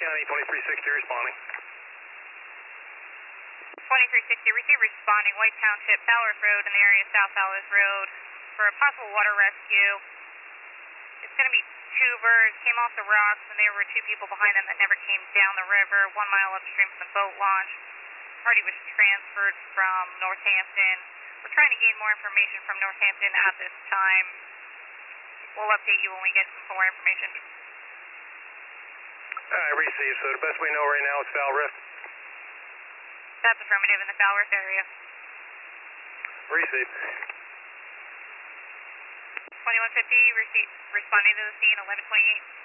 County, 2360 responding. 2360, receive responding, White Township, Falworth Road in the area of South Falworth Road for a possible water rescue. It's going to be two birds, came off the rocks, and there were two people behind them that never came down the river, 1 mile upstream from the boat launch. Party was transferred from Northampton. We're trying to gain more information from Northampton at this time. We'll update you when we get some more information. I received, so the best we know right now is Falworth. That's affirmative in the Falworth area. Received. 2150, responding to the scene, 1128.